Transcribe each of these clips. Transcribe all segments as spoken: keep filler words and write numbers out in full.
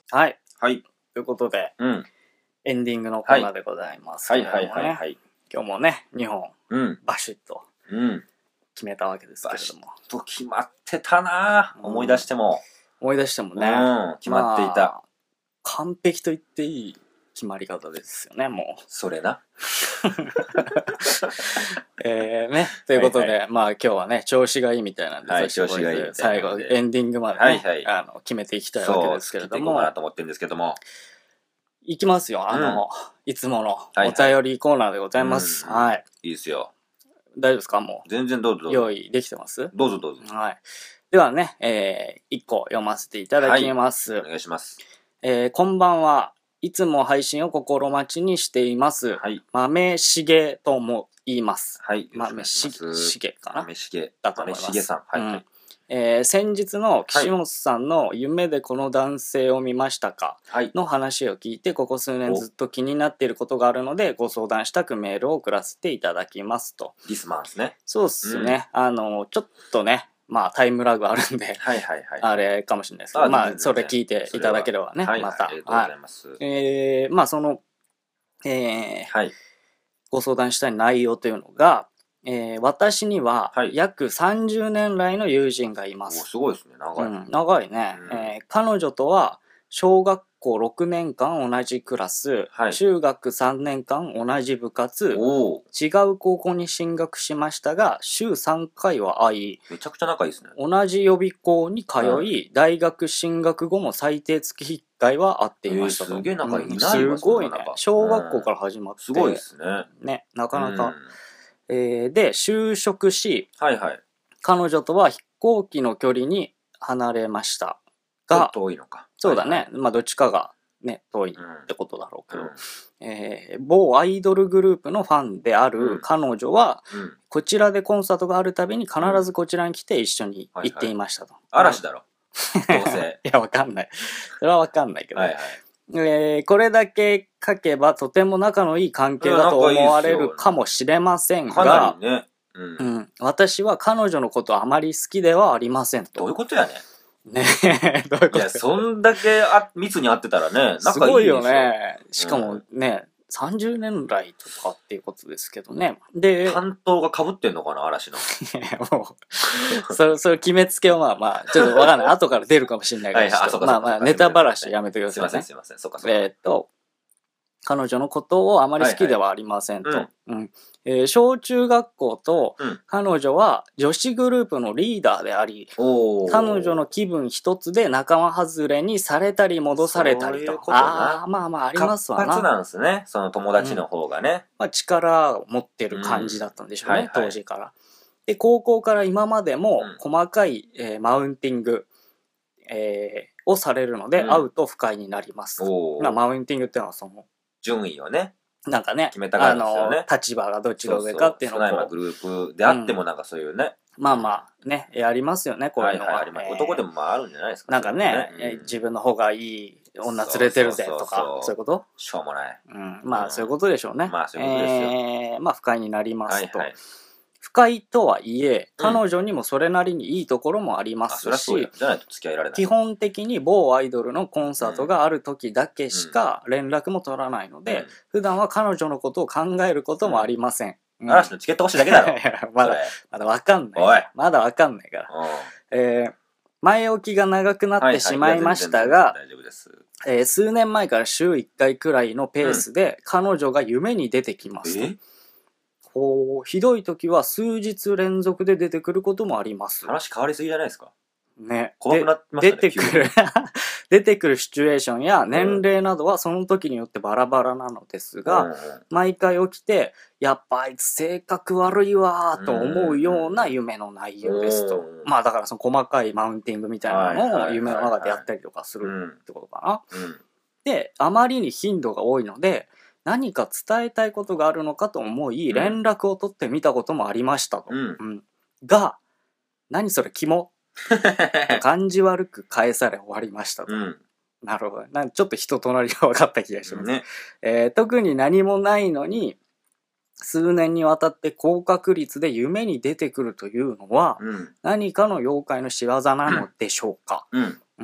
はい。 はい。 ということで、 うん。 エンディングのコーナーでございますけはいれどもね。 はいはいはい。 今日もね、にほん、 うん。 バシッとうん。 決めたわけですけれども。 バシッと決まってたなぁ、 うん思い出しても。 思い出してもね。 うん。決まっていた。 まあ、完璧と言っていい決まり方ですよね、もう。 それな。 えーね、ということで、 はいはまあ今日はね、調子がいいみたいなんで、 はい久しぶりで調子がいいみたい最後、 なのでエンディングまでね、 はいはいあの決めていきたいわけそう、 ですけれど突きていこうかも、 なと思ってるんですけども。 いきますよ、あの、いつものはいお便りコーナーでございます。 うんはい。 いいですよ。 大丈夫ですか、も全然どうぞどう。 うぞ。 用意できてます？ どうぞどうぞ。 はい。ではね、えー、いっこ読ませていただきます。 お願いします。 えー、こんばんは。いつも配信を心待ちにしています。 はい。 豆しげとも言います。 はい。 豆しげかな豆しげ。 だと思います。 豆しげさん。はい、はい。 うんえー、先日の岸本さんの夢でこの男性を見ましたか、はい、の話を聞いて、ここ数年ずっと気になっていることがあるのでご相談したくメールを送らせていただきますと。 リスマンですね。 そうっすね、うん、あのちょっとね、まあタイムラグあるんで、はいはいはい、あれかもしれないですけど、まあそれ聞いていただければね、また、はい、ありがとうございます。はい、えー、まあその、えーはい、ご相談したい内容というのが、えー、私には約さんじゅうねん来の友人がいます。 おすごいですね、長い。 うん、長いね、うんえー。彼女とは小学校ろくねんかん同じクラス、はい、中学さんねんかん同じ部活、違う高校に進学しましたが、週さんかいは会い、 めちゃくちゃ仲いいですね。 同じ予備校に通い、はい、大学進学後も最低月いっかいは会っていましたと。 えー、すげえ仲いい、うん、 すごいね。小学校から始まって。 すごいですね。 ね、なかなか。うんえー、で、就職し、 はいはい、 彼女とは飛行機の距離に離れましたが、 遠いのか。 そうだね。はいはい、まあ、どっちかがね、遠いってことだろうけど、うんえー、某アイドルグループのファンである彼女は、うん、こちらでコンサートがあるたびに必ずこちらに来て一緒に行っていましたと。 はいはい、嵐だろ。どうせ。 いや、わかんない。それはわかんないけど。はいはいえー、これだけ書けばとても仲のいい関係だと思われるかもしれませんが、 かなりね、 うんうん、私は彼女のことあまり好きではありませんと。 どういうことやねん。 ねえ、どういうこといや、そんだけあ密に会ってたらね、仲いいですすごいよね。しかもね、うんさんじゅうねん来とかっていうことですけどね。で、 担当が被ってんのかな、嵐の。 もう、それ、それ決めつけはまあまあ、ちょっとわかんない。後から出るかもしれないから、はいはい、まあまあ、ネタばらしやめてください、ね。 すいません、すいません。そうか、そうか。 えー、っと、彼女のことをあまり好きではありませんと。はいはいうんうんえー、小中学校と彼女は女子グループのリーダーであり、うん、彼女の気分一つで仲間外れにされたり戻されたりと。 そういうことな。 ああ、まあまあありますわな。 活発なんですね。その友達の方がね。うんまあ、力を持ってる感じだったんでしょうね、うんはいはい、当時から。で、高校から今までも細かい、えー、マウンティング、えー、をされるので、うん、会うと不快になります。まあ、マウンティングっていうのはその、 順位をね。 なんかね、 決めたからですよね。 あの、立場がどっちが上かっていうのを。 そうそうグループであってもなんかそういうね。 うん、まあまあね、やりますよね、こういうのは。はいはい、 えー、男でもまああるんじゃないですか。 なんかね、ねうん、自分の方がいい女連れてるぜとか、そうそうそうそう、そういうことしょうもない。 うん、まあそういうことでしょうね。 まあそういうことですよ。 えー、まあ不快になりますと。はいはい不快とはいえ、彼女にもそれなりにいいところもありますし、うん、 じゃないと付き合いられない。 基本的に某アイドルのコンサートがある時だけしか連絡も取らないので、うん、普段は彼女のことを考えることもありません。 うん、嵐のチケット欲しいだけだろ。 まだ、まだわかんない。まだわかんないから。えー、前置きが長くなってしまいましたが、えー、数年前から週いっかいくらいのペースで彼女が夢に出てきますと。えこうひどい時は数日連続で出てくることもあります。 話変わりすぎじゃないですか。 ね。 怖くなってますね。 出てくる出てくるシチュエーションや年齢などはその時によってバラバラなのですが、うん、毎回起きてやっぱあいつ性格悪いわーと思うような夢の内容ですと。うん、まあだからその細かいマウンティングみたいなのを夢の中でやったりとかするってことかな。うん、で、あまりに頻度が多いので。何か伝えたいことがあるのかと思い、連絡を取ってみたこともありましたと。うんうん、が、何それキモ感じ悪く返され終わりましたと。うん、なるほど。なんちょっと人となりが分かった気がします、ねえー。特に何もないのに、数年にわたって高確率で夢に出てくるというのは、うん、何かの妖怪の仕業なのでしょうか。うんうん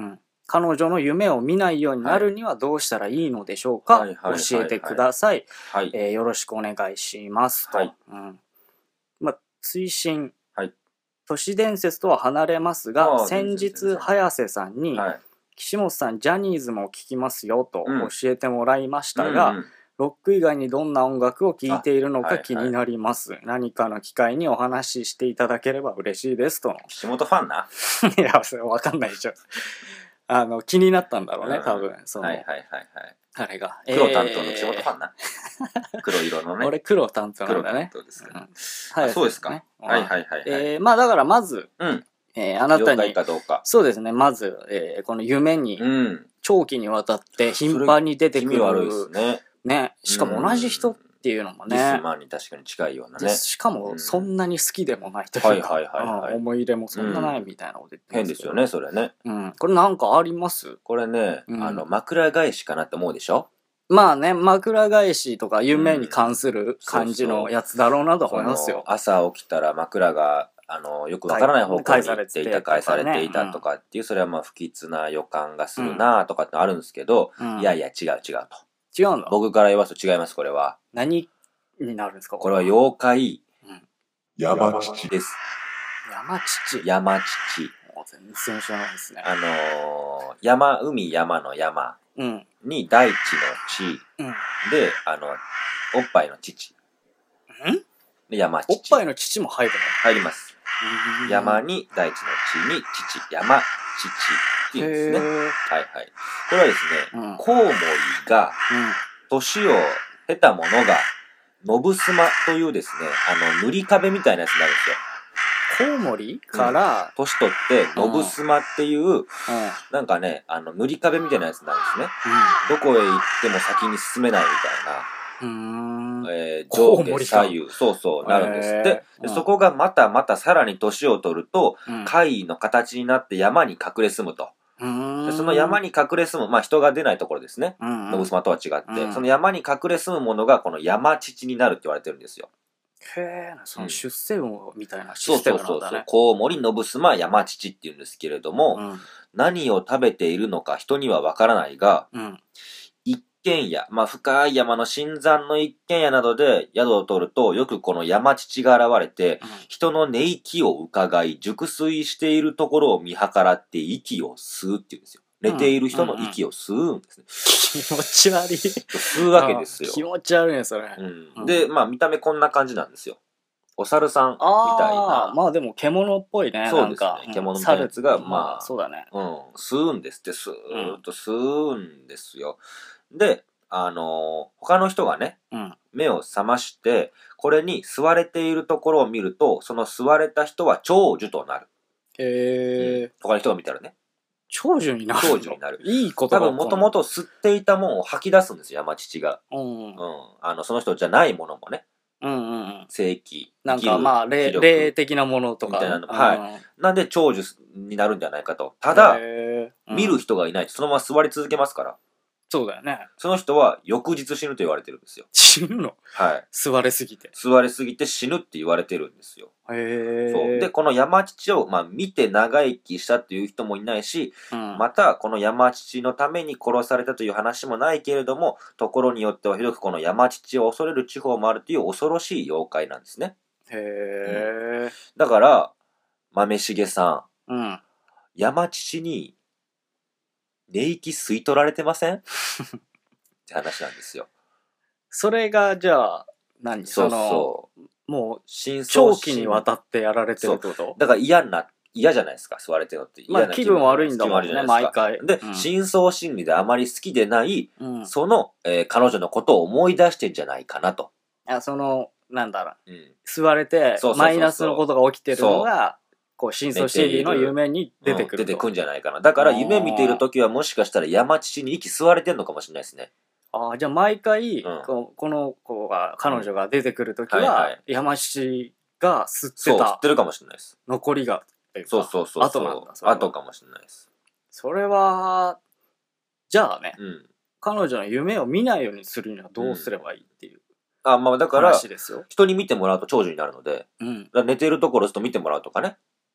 彼女の夢を見ないようになるにはどうしたらいいのでしょうか、 はいはいはいはい教えてください、 はい。 えーよろしくお願いしますと、 はいうんまあ、追伸、 はい都市伝説とは離れますが、 ああ先日全然全然早瀬さんに、 はい。 岸本さんジャニーズも聴きますよとうん教えてもらいましたが、 うんうんロック以外にどんな音楽を聴いているのかあはいはい気になります、何かの機会にお話ししていただければ嬉しいですとの岸本ファンな。 いやそれ分かんないでしょあの気になったんだろうね、 うん多分その、 はいはいはいはい。 あれが黒担当の岸本ファンな。黒色のね。 俺黒担当なん黒担だね当ですから。 うんはいあそうですか。 ねはいはいはいはい。 えーまあだからまず、 うん。 えーあなた了解にかどうか。 そうですねまず、えーこの夢にうん。 長期にわたって頻繁に出てくる気味悪いですね。 ねしかも同じ人っていうのもリねスマンに確かに近いようなでね。 しかもそんなに好きでもないというか、 はいはいはいはいうん思い入れもそんなないみたいなこと言ってますけど変ですよね、それね。 うん、これなんかありますこれね、 うんあの、枕返しかなって思うでしょ？ まあね枕返しとか夢に関する感じそうそうのやつだろうなと思いますそのよ。 朝起きたら枕が、あの、よくわからない方向に行っていた、返返されてされていたとかっていう、それはまあ不吉な予感がするなとかってあるんですけど、 うんいやいや違う違うと。 違うんだ。 僕から言わすと違います、これは。 何になるんですかこれは妖怪山父。 です。 山父。 山父。 もう全然知らないですね。 あのー、山、海山の山うん。 に大地の地うん。 で、あの、おっぱいの父。 んで、山父。 おっぱいの父も入る入ります。 の山に大地の地に父。山、父っていうんですね。 へーはいはい。これはですね、 うんコウモリが、年を経たものが、ノブスマというですね、あの、塗り壁みたいなやつになるんですよ。 コウモリから、 年取って、ノブスマっていう、 うん。うん。 なんかね、あの、塗り壁みたいなやつになるんですね。どこへ行っても先に進めないみたいな。 うーん。 えーコウモリか上下左右、そうそう、なるんですって。 へーでうんそこがまたまたさらに年を取ると、 うん貝の形になって山に隠れ住むと。 うーんでその山に隠れ住む、まあ人が出ないところですね。 うんうんノブスマとは違って、 うんその山に隠れ住むものがこの山父になるって言われてるんですよ。 へえ、その出世魚みたいなシそうステそうそうそう。 ムなんだね。 コウモリ、ノブスマ、山父って言うんですけれども、 うん。 何を食べているのか人にはわからないが、 うん。 一軒家、まあ深い山の新山の一軒家などで宿を取ると、よくこの山父が現れて、人の寝息を伺い、熟睡しているところを見計らって息を吸うっていうんですよ。寝ている人の息を吸うんですね。 気持ち悪い。 吸うわけですよあ。気持ち悪いね、それ。 うんうんで、まあ見た目こんな感じなんですよ。お猿さんみたいな。 ああ、まあでも獣っぽいね。 そうですねなんか。 獣みたいなやつが猿まあそうだね。 うん、吸うんですって、スーッと吸うんですよ。で、あのー他の人がね、 うん。 目を覚まして、これに吸われているところを見ると、その吸われた人は長寿となる。 へえ、 他の人が見たらね。 長寿になるの。 長寿になるいいことが多分もともと吸っていたもんを吐き出すんですよ、山父が。 うん。 うん。あの、その人じゃないものもね。 うんうんうん。 正気。 なんかまあ、霊、 気力霊的なものとか。 みたいなのうんはなんで長寿になるんじゃないかと。ただ、 へーうん見る人がいないとそのまま座り続けますから。 そうだよね。 その人は翌日死ぬと言われてるんですよ。 死ぬのはい。 座れすぎて。 座りすぎて死ぬって言われてるんですよ。 へえ。 そう。で、この山父を、まあ、見て長生きしたっていう人もいないし、 うん、 また、この山父のために殺されたという話もないけれども、ところによってはひどくこの山父を恐れる地方もあるという恐ろしい妖怪なんですね。 へえ。 だから、豆重さん、 うん。 山父に寝息吸い取られてませんって話なんですよ。 それが、じゃあ、何そうのそう。 もう、 深層長心期にわたってやられてるってことだから嫌な、嫌じゃないですか、吸われてるのって。 まあ嫌な気分悪いんだもんね気分悪いじゃないですか毎回で、 うん深層心理であまり好きでない、 うん。 その、えー彼女のことを思い出してんじゃないかなと。 あその、なんだろう。 うん。 吸われてそうそうそうそうマイナスのことが起きてるのが、こう、深層心理の寝ている夢に出てくると。 うん出てくんじゃないかな。だから夢見ているときはもしかしたら山父に息吸われてんのかもしれないですね。 ああ、じゃあ毎回、 うんこうこの子が、彼女が出てくるときは、 はいはい山七が吸ってそう、知たってるかもしれないです。 残りが、っていうかそうそうそうそう。 後なんだ。それは後かもしれないです。 それは、じゃあね、 うん。 彼女の夢を見ないようにするにはどうすればいいっていうあ、まあだから、 話ですよ。 人に見てもらうと長寿になるので、 うん。 だから寝ているところをずっと見てもらうとかね。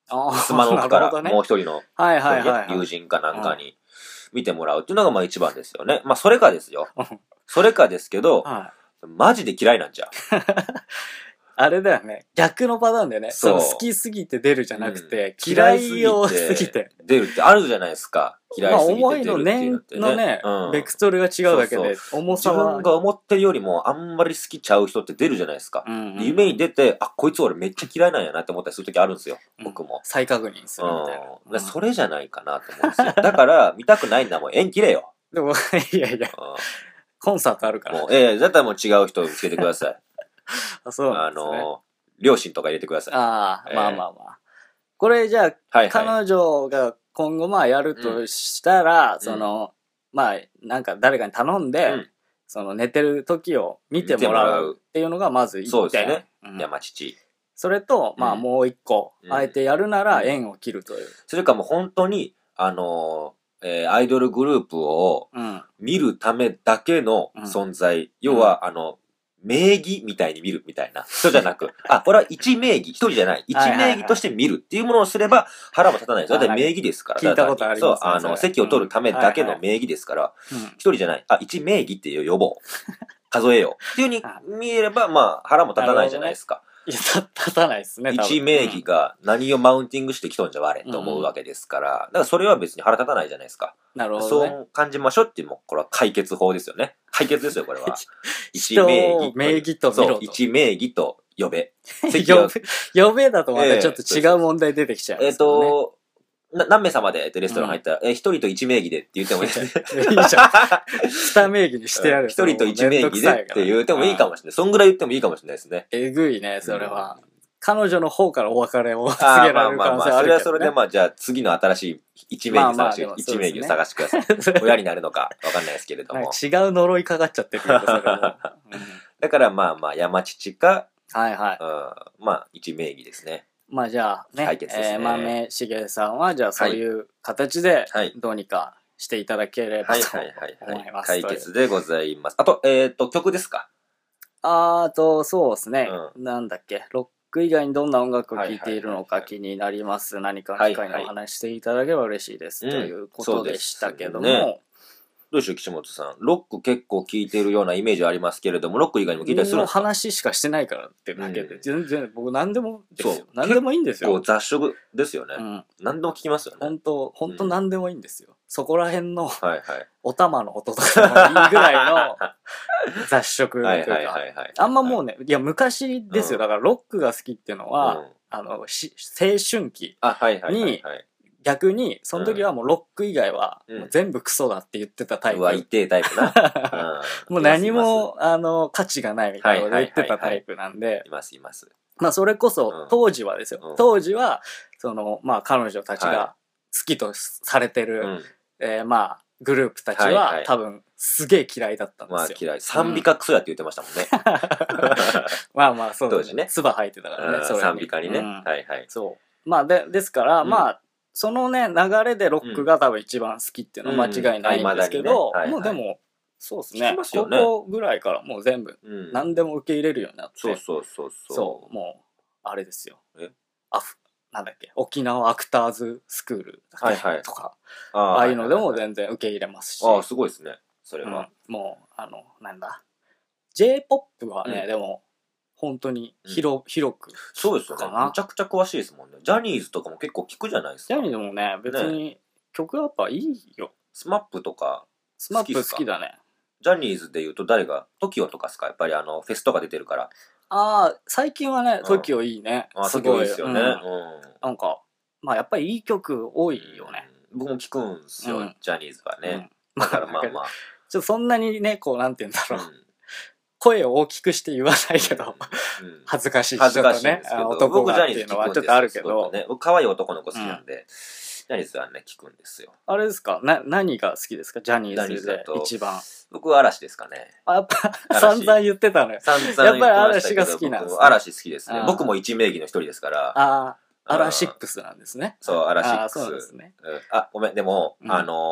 妻の奥からね、 もう一人のはいはいはい、はい、 友人かなんかに見てもらうっていうのがまあ一番ですよね。まあそれかですよ。それかですけど、はい、マジで嫌いなんじゃ。 あれだよね。逆のパターンだよね。そう。好きすぎて出るじゃなくて、うん、嫌いをすぎて。 出るってあるじゃないですか。嫌いすぎて出るっていうのって、ね。 まあ思いの念のね、うん、ベクトルが違うだけで、そうそう、重さは。 自分が思ってるよりもあんまり好きちゃう人って出るじゃないですか。うんうん、夢に出て、あ、こいつ俺めっちゃ嫌いなんやなって思ったりするときあるんですよ。僕も。 うん、再確認するみたいな。 うん、それじゃないかなと思うんですよ。だから、見たくないんだもん。縁切れよ。 でも、いやいや、うん、コンサートあるから。 もう、ええー、だったらもう違う人を見つけてください。 あ、そうなんですね。あの、 両親とか入れてください。 ああ、えー、まあまあまあ。これじゃあ、はいはい、彼女が今後まあやるとしたら、うん、その、まあ、なんか誰かに頼んで、うん、その寝てる時を見てもらうっていうのがまず一点。 そうですね。うん、山父。 それと、まあもう一個、うん、あえてやるなら縁を切るという。 それかもう本当に、あのー、えー、アイドルグループを見るためだけの存在。うん、要は、あの、名義みたいに見るみたいな人じゃなく、あ、これは一名義、一人じゃない、一名義として見るっていうものをすれば腹も立たないですよ。だって名義ですから。 聞いたことあります、 ね。そう、あの、席を取るためだけの名義ですから、一人じゃない、あ、一名義って呼ぼう。数えよう。っていう風に見えれば、まあ、腹も立たないじゃないですか。 いや、立たないですね。 一名義が何をマウンティングしてきとんじゃわれと思うわけですから、だからそれは別に腹立たないじゃないですか。 なるほど、ね。 そう感じましょうっていう、もうこれは解決法ですよね。解決ですよ、これは。 一名義。名義と見ろと。 そう、一名義と呼べ。 呼べ、呼べだとまたちょっと違う問題出てきちゃう、ね。 えっ、ー、と、な何名様でってレストラン入ったら、うん、え、一人と一名義でって言ってもいいですね。 いいじゃん。二名義にしてやる。 一人と一名義でって言ってもいいかもしれない。そんぐらい言ってもいいかもしれないですね。 えぐいね、それは。うん、彼女の方からお別れを告げられる可能性あるけど、ね。まあまあまあ、 それはそれでまあ、じゃあ次の新しい一名義探して、一名義を探してください。親になるのかわかんないですけれども。 違う呪いかかっちゃってるけど、それも。うん、 だからまあまあ、山父か、 はいはい。 うん、まあ、一名義ですね。 まあじゃあね、 解決ですね。 えー、豆しげさんはじゃあそういう形でどうにかしていただければと思います。 解決でございます。あと、えっ、ー、と、曲ですか？ あと、そうですね、うん。なんだっけ、ロック以外にどんな音楽を聴いているのか気になります。何かの機会にお話していただければ嬉しいです。ということでしたけども。うんどうでしょう、岸本さん。ロック結構聴いてるようなイメージありますけれども、ロック以外にも聴いたりするんですか？ 話しかしてないからってだけで、うん、全然僕何でもですよ。何でもいいんですよ。 結構雑食ですよね。うん、何でも聴きますよね。 本当本当何でもいいんですよ。うん、そこら辺の、 はいはい、 お玉の音とかもいいぐらいの雑食というか。あんまもうね、いや昔ですよ。だからロックが好きっていうのは、うん、あの、し青春期に、逆に、その時はもうロック以外は、もう全部クソだって言ってたタイプ。 うわ、痛えタイプな。 もう何も、あの、価値がないみたいなこと言ってたタイプなんで。 います、います。 まあ、それこそ、当時はですよ。当時は、その、まあ、彼女たちが好きとされてる、えまあ、グループたちは、多分、すげえ嫌いだったんですよ。まあ、 嫌い。賛美歌クソやって言ってましたもんね。 まあまあ、そう当時ね。 唾吐いてたからね、 賛美歌にね。はいはい。 そう。まあ、で、ですから、まあ、そのね、流れでロックが多分一番好きっていうのは間違いないんですけど、もうでも、そうですね、高校ぐらいからもう全部、何でも受け入れるようになって、 そうそうそうそう。 そう、もう、あれですよ。えアフ、なんだっけ、沖縄アクターズスクールとか、ああいうのでも全然受け入れますし。 ああ、すごいですね、それは。 もう、あの、なんだ、J-ポップ はね、でも、本当に広、うん、広く。 そうですよね。めちゃくちゃ詳しいですもんね。ジャニーズとかも結構聞くじゃないですか。 ジャニーズもね、別に曲はやっぱいいよ。 スマップとかスマップ好きだね。 ジャニーズで言うと誰が トキオ とかですか？やっぱりあの、フェスとか出てるから。 ああ、最近はね、トキオ いいね。 ああ、トキオ いいですよね。うん。 なんか、まあやっぱりいい曲多いよね。 僕も聞くんですよ、ジャニーズはね。だからまあまあ。 ちょっとそんなにね、こう、なんて言うんだろう。声を大きくして言わないけど、恥ずかしい人とね、男がっていうのはちょっとあるけど。 僕可愛い男の子好きなんで、ジャニーズはね、聞くんですよ。 あれですかな、何が好きですかジャニーズで一番。 僕は嵐ですかね。 あ、やっぱ、散々言ってたのよ。 散々言ってましたけど。やっぱり嵐が好きなんですね。 嵐好きですね。僕も一名義の一人ですから。 ああ、アラシックスなんですね。 そう、アラシックス。 そうですね。 あ、ごめん、でも、あの、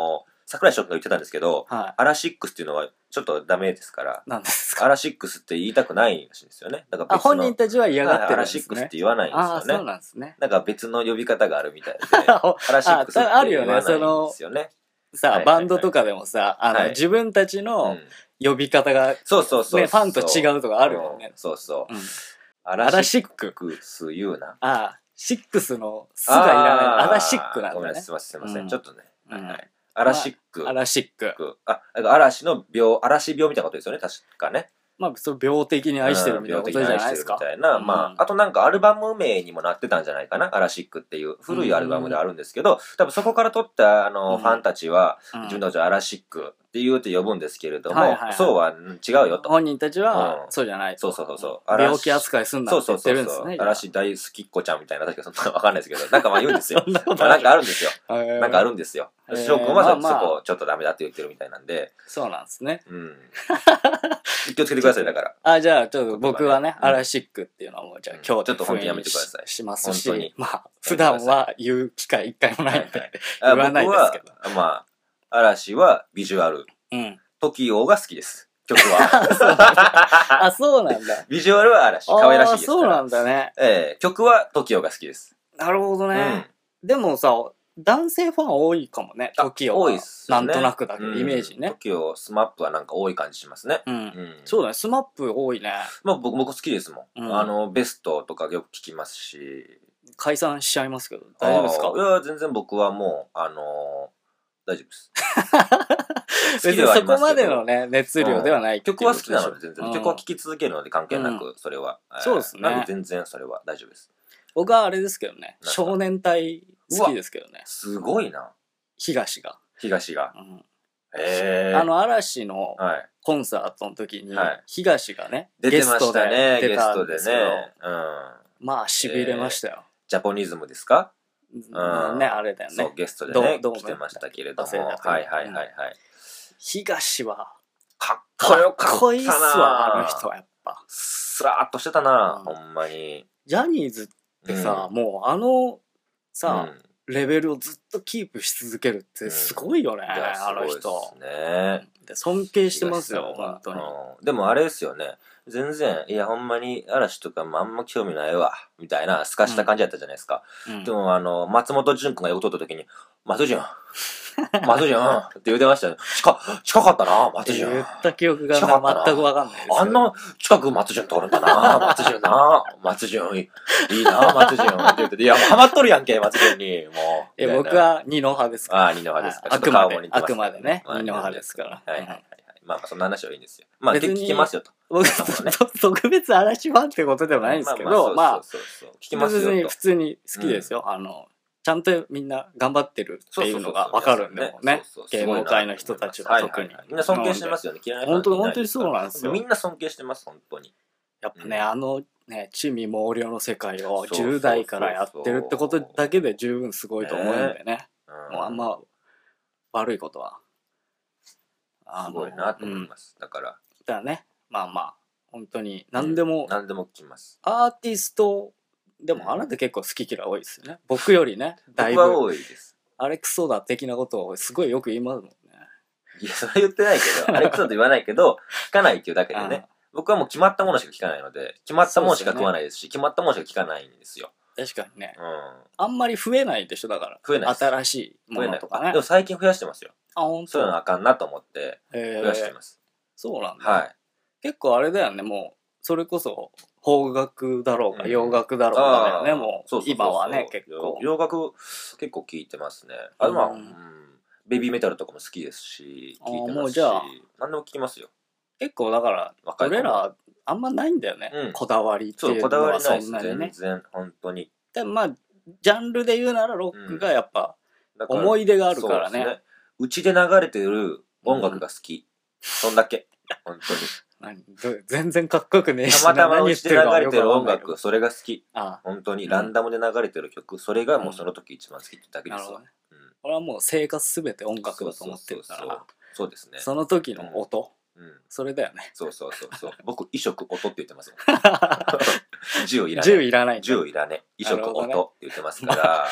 桜井翔くんが言ってたんですけど、 はい。 アラシックスっていうのはちょっとダメですから、 なんですか。 アラシックスって言いたくないらしいんですよね。だからあ、 別の本人たちは嫌がってアラるんですね。 シックスって言わないんですああ、そうよね。 なんですね。 なんか別の呼び方があるみたいで、アラシックスって言わないんですよね。 さあ、バンドとかでもさ、あの、自分たちの呼び方が、 そうそうそう。 ね、ファンと違うとかあるよね。 そうそう。 アラシックス言うな。 ああ、シックスのスがいらない。アラシックなんだね。 ごめんなさい、すいません、すいません。ちょっとね。 はいアラシック。 アラシック。 あ、嵐の病、嵐病みたいなことですよね、確かね。 まあ、そう病的に愛してるみたいなことじゃないですか。 みたいな。まあ、あとなんかアルバム名にもなってたんじゃないかな、アラシックっていう古いアルバムであるんですけど、多分そこから撮ったあの、ファンたちは、自分たちはアラシックって言うて呼ぶんですけれども、そうは違うよと。 本人たちは、そうじゃない。 そうそうそうそう。 病気扱いすんなって言ってるんですね。 嵐大好きっ子ちゃんみたいな、確かそんなわかんないですけど、なんかまあ言うんですよ。なんかあるんですよ。なんかあるんですよ。翔くんはそこちょっとダメだって言ってるみたいなんで。 そうなんですね。 うん。気をつけてください、だから。 あ、じゃあ、ちょっと僕はね、アラシックっていうのはもう、じゃあ今日ちょっと本気やめてください。 しますし、まあ、普段は言う機会一回もないんで、言わないですけど。 まあ、嵐はビジュアル。 うん。 トキオが好きです。曲は。 あ、そうなんだ。 ビジュアルは嵐。可愛らしいですから。 そうなんだね。 ええ、曲はトキオが好きです。 なるほどね。でもさ、男性ファン多いかもね。トキオは。多いっす。なんとなくだけど、イメージね。 トキオ、スマップはなんか多い感じしますね。 うん。そうだね、スマップ多いね。 まあ僕、僕好きですもん。あの、ベストとかよく聞きますし。 解散しちゃいますけど、大丈夫ですか？ いや、全然僕はもう、あの、大丈夫です。 別にそこまでのね、熱量ではない。 曲は好きなので全然。曲は聴き続けるので関係なく、それは。 そうですね。 なんで全然それは大丈夫です。 僕はあれですけどね、少年隊好きですけどね。 すごいな。 東が。 東が。 へー。あの、嵐のコンサートの時に、東がね、 ゲストでね、ゲストでね。 まあ、痺れましたよ。 ジャポニズムですか？ ね、あれだよね。 そう、ゲストでね、来てましたけれども。はいはいはいはい。 東は、 かっこよかったな。 かっこいいっすわ、あの人はやっぱ。 スラーっとしてたな、ほんまに。 ジャニーズってさ、もうあの、さ、レベルをずっとキープし続けるってすごいよね、あの人。 そうですね。 尊敬してますよ、本当に。 でもあれですよね。全然、いや、ほんまに嵐とかもあんま興味ないわ、みたいな、すかした感じだったじゃないですか。でも、あの、松本潤君が横通った時に、松潤、松潤って言うてましたね。近、近かったな、松潤。 言った記憶が全くわかんないです。 あんな近く松潤通るんだな、松潤な、松潤、いいな、松潤って言ってて、いや、ハマっとるやんけ、松潤に、もう。 え、僕は二の派ですから。 ああ、二の派ですか。 あくまで、あくまでね、二の派ですから。 はいはいはい。まあ、そんな話はいいんですよ。まあ、聞きますよと。 僕、特別嵐ファンってことではないんですけど、まあ、 聞きますよと。 普通に好きですよ。あの、ちゃんとみんな頑張ってるっていうのがわかるんでもね。芸能界の人たちは特に。 みんな尊敬してますよね。嫌いな人本当本当にそうなんですよ。 みんな尊敬してます、本当に。 やっぱね、あのね、地味猛量の世界をじゅう代からやってるってことだけで十分すごいと思うんでね。もうあんま悪いことは。 すごいなと思います。だから。 だからね、まあまあ、本当に何でも。 何でも聞きます。 アーティスト、でもあなた結構好き嫌い多いですよね。僕よりね、だいぶ。 僕は多いです。 あれクソだ的なことをすごいよく言いますもんね。 いや、それ言ってないけど、あれクソと言わないけど、聞かないっていうだけでね。僕はもう決まったものしか聞かないので、決まったものしか食わないですし、決まったものしか聞かないんですよ。 確かにね。うん。あんまり増えないでしょ、だから。 増えない。 新しいものとかね。 でも最近増やしてますよ。 あ、ほんと？ そういうのあかんなと思って、増やしてます。 そうなんだ。 はい。 結構あれだよね、もう、それこそ、邦楽だろうが、洋楽だろうがだよね、もう、今はね、結構。 洋楽、結構聴いてますね。あ、まあ、ベビーメタルとかも好きですし、聴いてますし、何でも聴きますよ。 結構だから、俺ら、あんまないんだよね、こだわりっていうのはそんなにね。 全然、本当に。 でもまあ、ジャンルで言うならロックがやっぱ、思い出があるからね。 うちで流れてる音楽が好き。そんだけ。本当に。 何全然かっこよくねえし。 たまたまうちで流れてる音楽、それが好き。本当にランダムで流れてる曲、それがもうその時一番好きってだけですよ。 これはもう生活すべて音楽だと思ってるから。 そうですね。 その時の音。それだよね。 そうそうそうそう。僕、衣食音って言ってますよ。銃いらない。 銃いらない。 銃いらね。衣食音って言ってますから。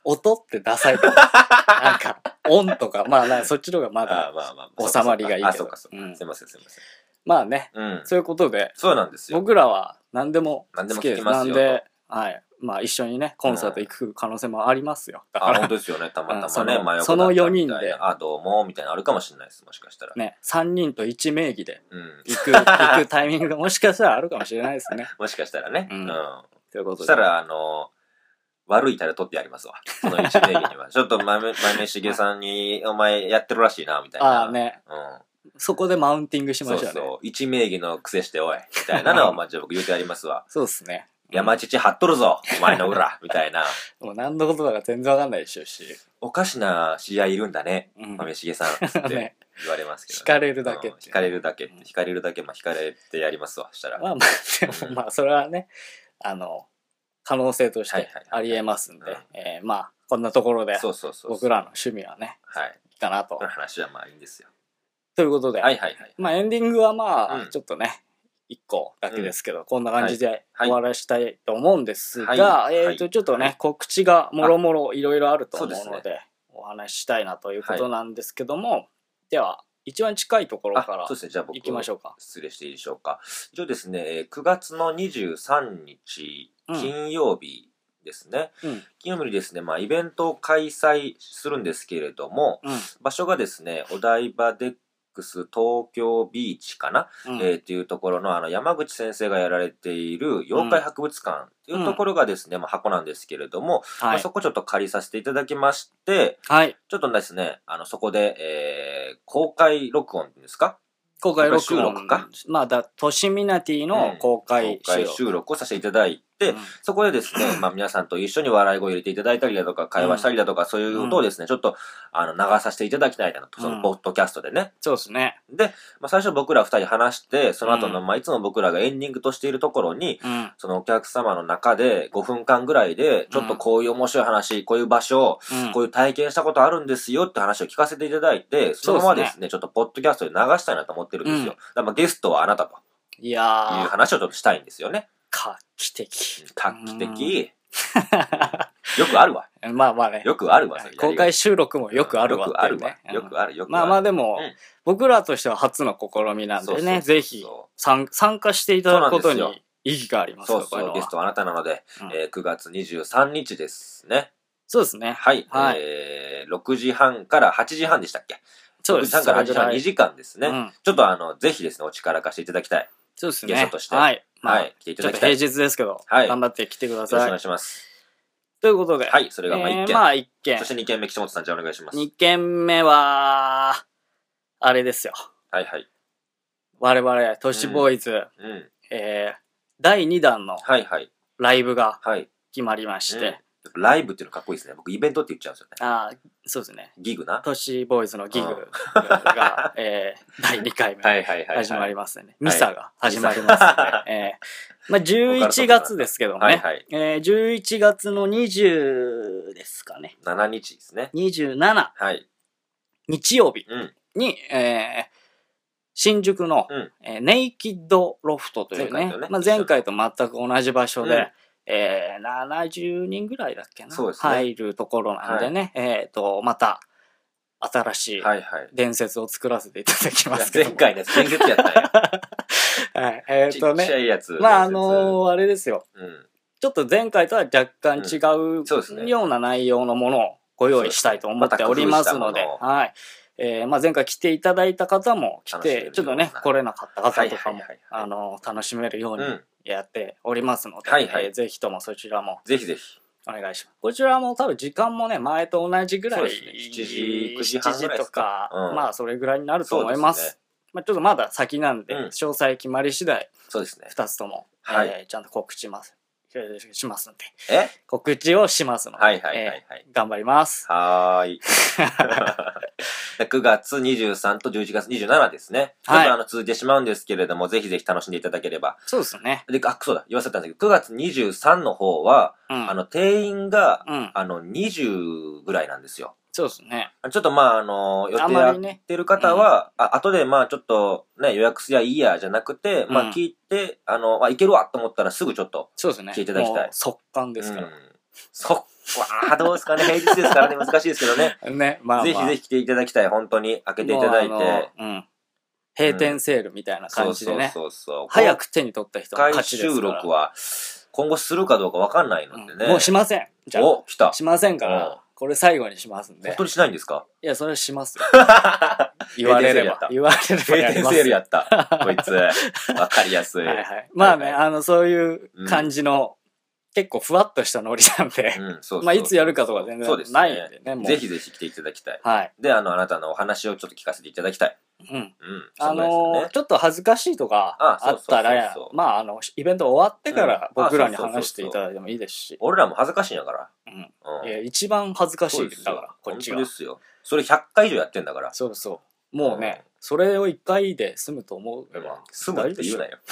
音ってダサいから。なんか、音とか、まあなんかそっちの方がまあだーまあまあ収まりがいいけど。 あ、そうかそうか。 うんすいませんすいません。 まあね、 うん。 そういうことで、 そうなんですよ。 僕らは何でも何でも好きです。 聞きますよなんで、はい。まあ一緒にね、コンサート行く可能性もありますよ。だかあ、 ら本当ですよね。たまたまね、 うんその真横だったそのよにんでみたいなあ、どうも、みたいなのあるかもしれないです。もしかしたら。 ね、さんにんといち名義でうん。 行く、行くタイミングがもしかしたらあるかもしれないですね。 もしかしたらね。 ううんん。 ということで。 そしたら、あの、悪いタレ取ってやりますわ。その一名義には。ちょっと、まめ、まめしげさんに、お前やってるらしいな、みたいな。 ああね、 うん。 そこでマウンティングしましょうね。 そうそう。一名義の癖しておい。みたいなのを、まあ、じゃあ僕言うてやりますわ。 そうですね。 山乳張っとるぞお前の裏みたいな。 もう何のことだか全然わかんないでしょうし。 おかしな試合いるんだね。 うんまめしげさん。つってね言われますけど、ね。 惹かれるだけってうん惹かれるだけって。惹かれるだけ、まあ、惹かれてやりますわ。したら。 まあまあ、でもまあ、それはね、あの、可能性としてはいはいはいありえますんでうん、 えーまあ、こんなところでそうそうそう。 僕らの趣味はね、 はい。 いいかなとこの。話はまあいいんですよ。 ということで、 はいはいはい。 まあエンディングはまあ、 うんちょっとね、一個だけですけど、こんな感じではい終わらしたいと思うんですが、 はいえっ、と、 はいちょっとね、 はい告知がもろもろいろいろあると思うそうですので、お話ししたいなということなんですけども、では、一番近いところあ、 からそうですね。じゃあ僕、 行きましょうか。 失礼していいでしょうか。一応ですね、えーくがつのにじゅうさんにち、金曜日ですね。 うん。 金曜日にですね、まあ、イベントを開催するんですけれども、 うん。 場所がですね、お台場デックス東京ビーチかな、 うん。 えーっていうところの、あの、山口先生がやられている妖怪博物館っていうところがですね、まあ、箱なんですけれども、まあ、 はい。 そこちょっと借りさせていただきまして、 はい。 ちょっとですね、あの、そこで、えー、公開録音ですか公開録音公開収録か。 まあ、だ、トシミナティの公開収録。 公開収録をさせていただいて、 うんそこでですね、まあ皆さんと一緒に笑い声を入れていただいたりだとか、会話したりだとか、そういうことをですね、ちょっと、あの、流させていただきたいなと、その、ポッドキャストでね。 そうですね。 で、まあ最初僕ら二人話して、その後の、 うんまあいつも僕らがエンディングとしているところに、 うん。 そのお客様の中でごふんかんぐらいで、ちょっとこういう面白い話、こういう場所、 うん。 こういう体験したことあるんですよって話を聞かせていただいて、そのままですね、ちょっとポッドキャストで流したいなと思ってるんですよ。 うんだからまあゲストはあなたといいうやー、 話をちょっとしたいんですよね。 画期的。 画期的。よくあるわ。 まあまあね。 よくあるわ、それ公開収録もよくあるわよくあるわっていうね。。 よくある、よくある。 まあまあでも、 うん僕らとしては初の試みなんでね、 そうそうそうぜひ参参加していただくことにそうなんで意義がありますそうそう、 よこれはゲストはあなたなので、 うんえーくがつにじゅうさんにちですね。 そうですね。 はい。 はいえーろくじはんからはちじはんでしたっけ？ そうです。 ろくじはんからはちじはん、 それぐらいにじかんですね。 うんちょっとあの、ぜひですね、お力貸していただきたい。よそうですね。 ゲストとしてはい。まあはい来ていたちょっとだきたい平日ですけど、 はい頑張って来てくだろしくおさい。 願いします。 ということで、 はい、それがまあいっけん。 えーまあ一件そし。てにけんめ、岸本さん、じゃあお願いします。 二件目は、あれですよ。 はいはい。 我々、都市ボーイズ、 うん。 えー、だいにだんのはいはい。 ライブがはい。 決まりまして、 うんライブっていうのかっこいいですね。僕イベントって言っちゃうんですよね。 ああ、そうですね。 ギグな。 都市ボーイズのギグが、えー、だいにかいめはいはいはいはい。 始まりますね。ミサが始まりますので、えー、まあじゅういちがつですけどもね、 はいはい。 えー、じゅういちがつのにじゅうですかね。 しちにちですね。 にじゅうしちはい。 日曜日うん。 に、えー、新宿の、 うんえーネイキッドロフトというね、 前回とねまあ、前回と全く同じ場所で、 うんえー、ななじゅうにんぐらいだっけな、 そうですね入るところなんでね、えっ、と、また新しいはいはい。 伝説を作らせていただきいやますけども。 前回のやつ、先月やったんや。 はい、えっ、 ちとっちゃね、 いやつ。 まああのーあれですよ。 うん。 ちょっと前回とは若干違うんそうですねうような内容のものをご用意したいと思っておりますので、 そうですねまた工夫したものをはい。えーまあ、前回来ていただいた方も来て、 楽しめるようなちょっとね、来れなかった方とかもはいはいはいはい、 あの、楽しめるようにうん。 やっておりますので、 はいはいえーぜひともそちらもぜひぜひ。 お願いします。こちらも多分時間もね、前と同じぐらい、 そうですねしちじくじはんぐらいですしちじとか、 かうんまあそれぐらいになると思います。 そうですねまあちょっとまだ先なんで、 うん詳細決まり次第、 そうですね。 ふたつとも、 はいえーちゃんと告知ます。しますんで。 え告知をしますので、 はいはいはいはいえー頑張ります。 はーい。でくがつにじゅうさんとじゅういちがつにじゅうしちですね。ちょはいっとあの続いてしまうんですけれども、ぜひぜひ楽しんでいただければ。 そうですね。 で、あ、そうだ、言わせたんですけど、くがつにじゅうさんの方は、 うん。 あの、定員が、 うん。 あの、にじゅうぐらいなんですよ。 そうですね。 ちょっとまあ、あの、予あ定やっまりね。 てる方は、あ、後でまあ、ちょっとね、予約すりゃいいや、じゃなくて、まあ、 うん聞いて、あの、あ、いけるわと思ったらすぐちょっと、 そうですね。 聞いていただきたいもう速乾ですから。 うんそっわーどうですかね、平日ですからね、難しいですけどね。 ね、まあまあ。 ぜひぜひ来ていただきたい、本当に。開けていただいて。 もうあのうん。閉店セールみたいな感じでね。 そうそうそうそう。 早く手に取った人の勝ちですから。 公開収録は、今後するかどうかわかんないのでね、 うん。もうしません。じゃあ。 お、来た。 しませんから、これ最後にしますんで。 本当にしないんですか？ いや、それはしますよ。言われれば。言われれば閉店セールやった。こいつ。わかりやすい。 はいはい。まあね、あの、そういう感じの、結構ふわっとしたノリなんで、まあいつやるかとか全然ないんでね、もう。 ぜひぜひ来ていただきたい。 はい。 で、あの、あなたのお話をちょっと聞かせていただきたい。 うん。 うん。 あの、ちょっと恥ずかしいとかあったら、まああの、イベント終わってから僕らに話していただいてもいいですし。 俺らも恥ずかしいんやから。 うん。いや、一番恥ずかしいだから、こっちが。 本当ですよ。それひゃっかい以上やってんだから。 そうそう。もうね、それをいっかいで済むと思えば。 済むって言うなよ。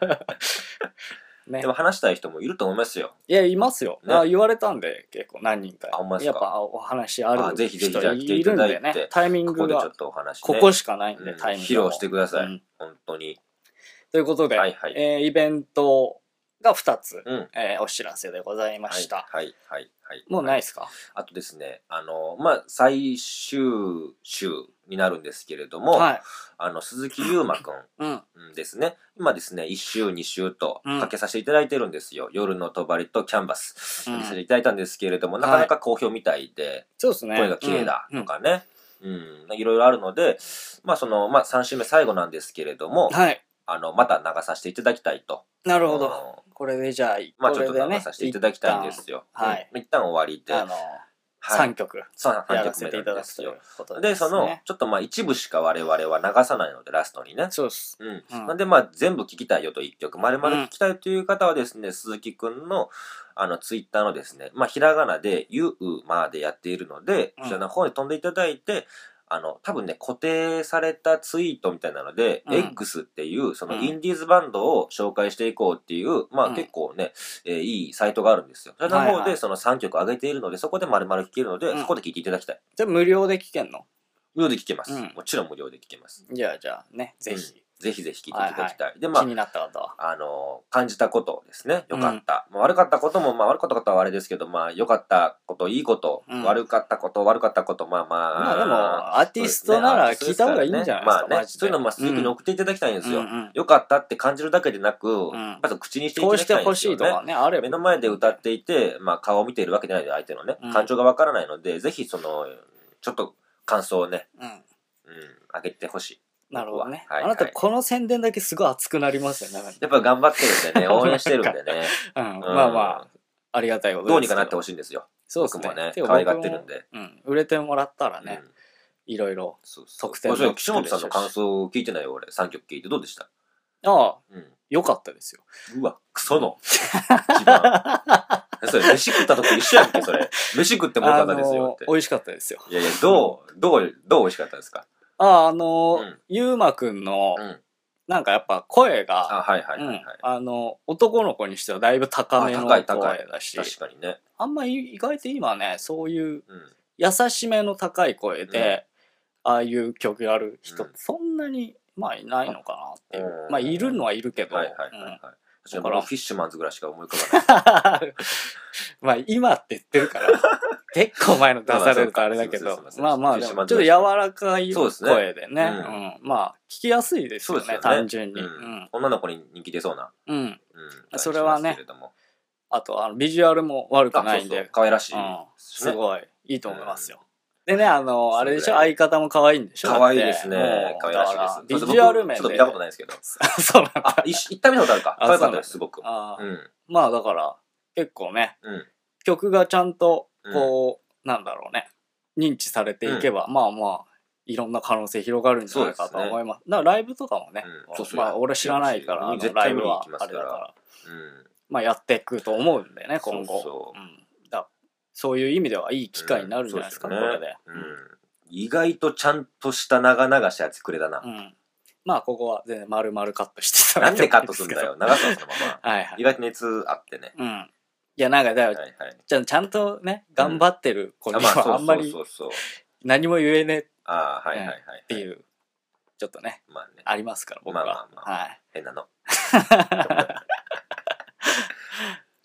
ね、 でも話したい人もいると思いますよ。 いや、いますよ。ね、あ言われたんで、結構何人か。 あ、 やっぱお話ある人ぜひぜひじゃあ来ていただいて、 ね、タイミングがここでちょっとお話、ね、 ここしかないんで、 うん、 タイミング披露してください。うん、本当に。 ということで、 はいはい、 えー、イベントがふたつ、 うんえー、お知らせでございました。 はいはいはいはい。 もうないですか？ あとですね、あの、まあ、最終週になるんですけれども、はい、あの、鈴木優馬くんですね。うん、今ですね、いっ週に週とかけさせていただいてるんですよ。うん、夜のとばりとキャンバスにさせていただいたんですけれども、うん、なかなか好評みたいで、はい、 そうですね。 声が綺麗だとかね、うん、うん、いろいろあるので、まあ、その、まあ、さん週目最後なんですけれども、はい、あの、また流させていただきたいと。 なるほど。これでじゃあ、 まあちょっと流させていただきたいんですよ。はい。一旦終わりで。あの、 さんきょく。 さんきょくめなんですよ。で、その、ちょっとまあ一部しか我々は流さないので、ラストにね。 そうです。 うん。なんでまあ全部聞きたいよといっきょく、丸々聞きたいという方はですね、鈴木くんの、あの、ツイッターのですね、まあひらがなで、ゆうまでやっているので、こちらの方に飛んでいただいて、あの、多分ね、固定されたツイートみたいなので、うん、X っていう、そのインディーズバンドを紹介していこうっていう、うん、まあ結構ね、えー、いいサイトがあるんですよ。それの方でそのさんきょく上げているので、そこで丸々聴けるので、うん、そこで聴いていただきたい。 じゃあ無料で聴けんの？ 無料で聴けます、うん。もちろん無料で聴けます。 じゃあじゃあね、ぜひ。 ぜひぜひ聞いていただきたい。はいはい、で、まあ、 気になったことは。 あの、感じたことですね。良かった。うん、まあ、悪かったことも、まあ、悪かったことはあれですけど、まあ、良かったこと、いいこと、うん、悪かったこと、悪かったこと、まあまあ。 まあでも、アーティストなら聞いた方がいいんじゃないですか。 まあね、そういうのも鈴木に送っていただきたいんですよ。良、うん、かったって感じるだけでなく、まず口にしていただきたいんですよ、ね。こうしてほしいとかね、あれば。目の前で歌っていて、まあ、顔を見ているわけじゃないで、相手のね、感情がわからないので、ぜひその、ちょっと感想をね、うん、うん、あげてほしい。 なるほどね。はいはい、あなたこの宣伝だけすごい熱くなりますよね。 やっぱ頑張ってるんでね、応援してるんでね。 うん、まあまあ、ありがたいことです。 どうにかなってほしいんですよ。 そうですね。 僕もね、可愛がってるんで。 うん。売れてもらったらね、いろいろ特典も作るでしょうし。岸本さんの感想を聞いてないよ、俺。さんきょく聞いてどうでした？ ああ、うん、よかったですよ。 うわ、クソの。一番。それ、飯食ったとこ一緒やんけ、それ。飯食ってもよかったですよって。 美味しかったですよ。 いやいや、どう、どう、どう美味しかったですか？ ああ、あのー、ゆうまくんの、なんかやっぱ声が、 あ、はいはいはいはい。 あの、男の子にしてはだいぶ高めの声だし、 確かにね。 あんまり意外と今ね、そういう優しめの高い声で、ああいう曲やる人ってそんなに、まあいないのかなっていう。まあいるのはいるけど、 はいはいはい。だからフィッシュマンズぐらいしか思い浮かばない。 まあ今って言ってるから、結構前の出されるとあれだけど、まあまあ、ちょっと柔らかい声でね、まあ聞きやすいですよね、単純に。 女の子に人気出そうな。 うん。それはね、あとあのビジュアルも悪くないんで、 可愛らしい。 すごいいいと思いますよ。でね、あの、あれでしょ、相方も可愛いんでしょ？ 可愛いですね。可愛らしいです。 ビジュアル面で。 ちょっと見たことないですけど。 そうなんだ。 あ、一回見たことあるか。可愛かったです、すごく。 まあだから、結構ね、曲がちゃんと、こう、なんだろうね、認知されていけば、まあまあ、いろんな可能性広がるんじゃないかと思います。だからライブとかもね、まあ俺知らないから、ライブはあれだから、まあやっていくと思うんでね、今後。そういう意味ではいい機会になるんじゃないですか、これで。 意外とちゃんとした長々したやつくれたな。 まあここは全然丸々カットしてた。 なんでカットするんだよ。長さそのまま。意外と熱あってね。 いやなんかだよ、ちゃんちゃんとね頑張ってる子にはあんまり何も言えねえっていうちょっとねありますから僕は。 変なの。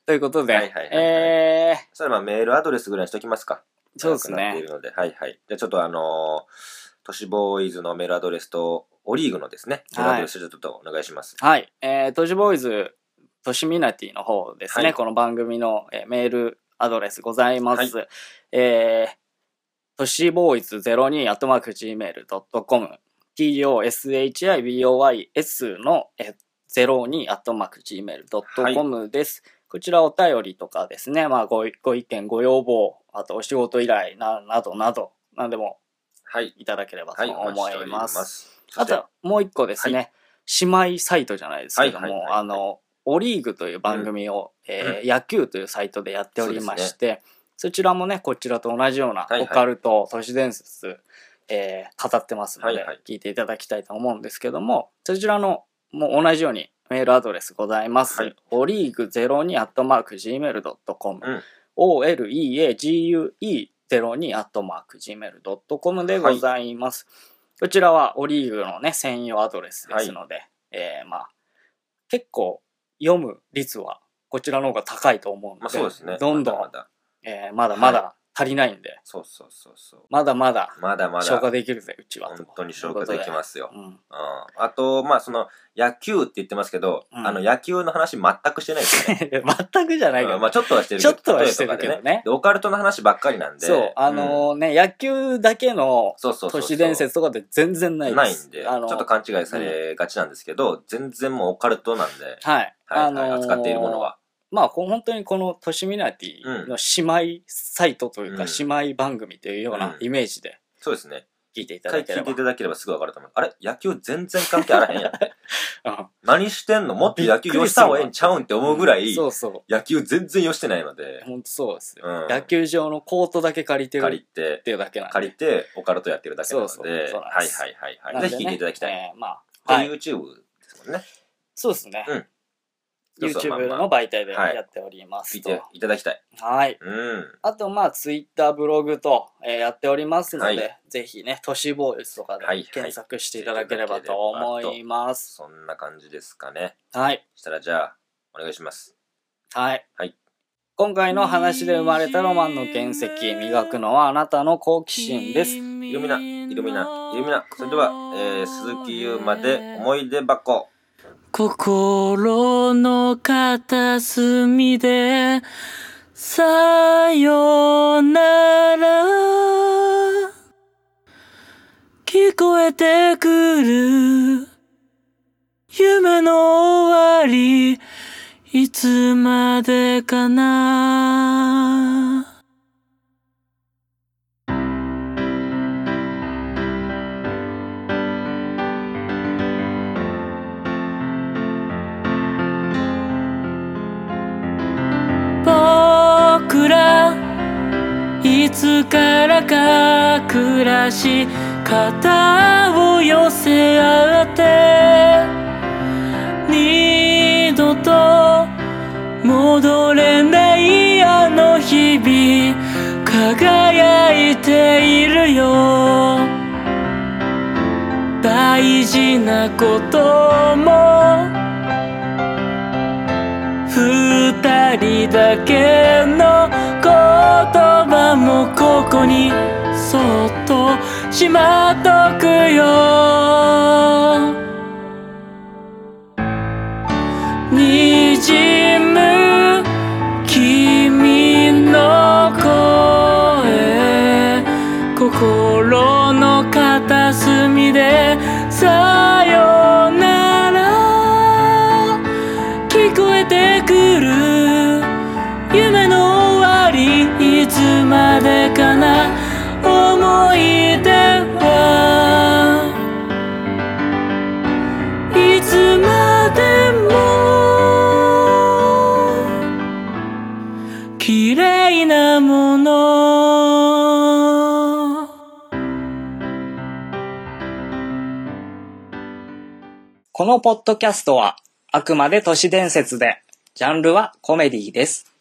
ということで、 はいはいはいはいえー、 それまあメールアドレスぐらいにしときますか。 そうですね長くなっているので、はいはい。じゃあちょっとあのー、都市ボーイズのメールアドレスと、オリーグのですね、メールアドレスちょっとお願いします。 はい。えー、都市ボーイズ、都市ミナティの方ですね。 はいこの番組の、えーメールアドレスございます。 はえー、都市ボーイズゼロにアットマークジーメールドットコム、トシボーイズのゼロにアットマークジーメールドットコムです。こちらお便りとかですね、まあご、ご意見、ご要望、あとお仕事依頼な、などなど、何でもはい。 いただければとはい、お思待ちしておりいま。 ますす。そしてあと、もう一個ですね、姉妹サイトじゃないですけども、 はいはいはいはいあの、オリーグという番組を、えー野球というサイトでやっておりまして、そちらもね、こちらと同じようなはいはいオカルト、都市伝説、えー語ってますので、 はいはい聞いていただきたいと思うんですけども、そちらのもう同じようにメールアドレスございます。 はいオリーグゼロにアットマークジーメールドットコム、 うん。 オーエルイーエージーユーイーゼロにアットマークジーメールドットコムでございます。こちらはオリーグのね、専用アドレスですので、えーまあ、結構読む率はこちらの方が高いと思うので、 まあそうですね。 どんどん、 まだまだ。 えーまだまだ足りないんで、 そうそうそうそう。 まだまだまだまだ。 消化できるぜ、うちは。 本当に消化できますよ。 うん。 うん。あと、まあその、野球って言ってますけど、 うんあの野球の話全くしてないですね。 全くじゃないけど、 うんまあちょっとはしてるちょっとはしてるけどね例えとかででオカルトの話ばっかりなんで。 そう、あのーね、野球だけのそうそうそうそう都市伝説とかで全然ないです。 ないんで、 あのーちょっと勘違いされがちなんですけど、全然もうオカルトなんで、 はい。 はい、 あのーはい扱っているものは。 まあ、こう本当にこの都市ミナティの姉妹サイトというか、 うん姉妹番組というようなイメージでそうですね。 聞いていた一回聞いてだければ。 いただければすぐわかると思う。あれ野球全然関係あらへんやんって。 うん何してんのもっと野球よした方がええんちゃうんって思うぐらい、 そうそう。 野球全然よしてないので、 本当そうですよ、 うん野球場のコートだけ借りてる借りてっ、ていうだけなんで。 借りて、オカルトやってるだけなので、 そうそうそうなんはいですはいはいはい。 なんでねぜひ聞いていただきたい。 えーまあ、 ではい。 YouTube ですもんね。 そうですね。 うんそうそうまあ YouTube まあの媒体ではいやっておりますと。 聞いていただきたい。 はい。 うん。 あと、まあ、Twitter、ブログと、えーやっておりますので、 はいぜひね、都市ボーイズとかではいはい検索していただければと思います。 そんな感じですかね。 はい。 したらじゃあ、お願いします。 はい。 はい今回の話で生まれたロマンの原石、磨くのはあなたの好奇心です。 イルミナ、イルミナ、イルミナ。それでは、えー、鈴木優馬で思い出箱。 心の片隅でさよなら聞こえてくる夢の終わりいつまでかな僕らいつからか暮らし肩を寄せ合って二度と戻れないあの日々輝いているよ大事なことも二人だけの言葉もここにそっとしまっとくよ滲む君の声心の片隅でさよなら聞こえてくる夢の終わりいつまでかな思い出はいつまでも綺麗なものこのポッドキャストはあくまで都市伝説で、ジャンルはコメディです。